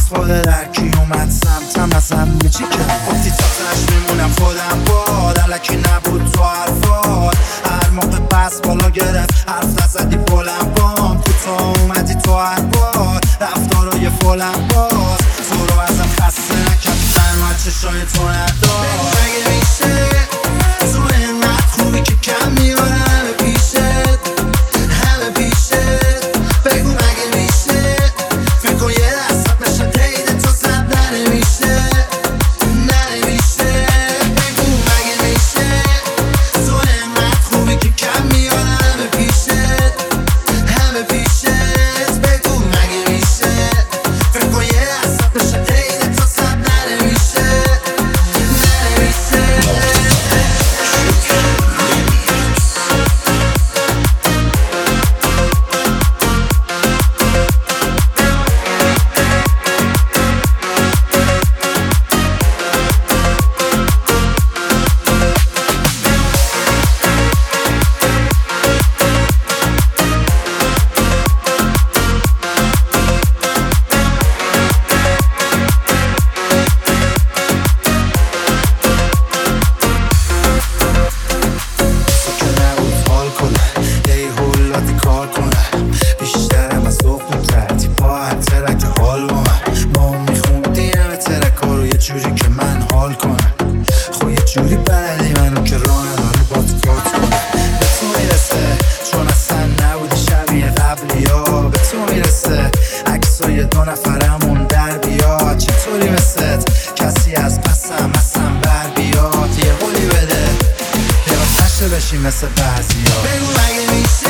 خود درکی اومد سمتم ازم میچی کرد. گفتی تا تش میمونم خودم باد، علکی نبود تو حرفات. هر موقع بس بالا گرفت حرف نزدی بلند بام. کوتاه اومدی تو هر بار رفتارای فولم باز. تو رو ازم خسته نکرد تنها چشای تو نداشت. مگه میشه تو اینقدر خوبی که کم میارم همه پیشت، همه پیشت. بگو مگه میشه فکر کن یه دستت بشه قید تو زد ننمیشه، ننمیشه. بگو مگه میشه تو اینقدر خوبی که کم میارم همه پیشت، همه پیشت. بگو مگه میشه فکر کن یه دستت بشه قید تو زد ننمیشه، ننمیشه. جوری که من حال کنم خب یه جوری بلدی منو که راه نداره با تو کار کنم. به تو میرسه چون اصلا نبودی شبیه قبلی ها. به تو میرسه عکسای دو نفرمون در بیاد. چطوری مثلت کسی از پسم بر بیاد. یه قولی بده یه وقت نشه بشی مثل بعضی ها. بگو مگه میشه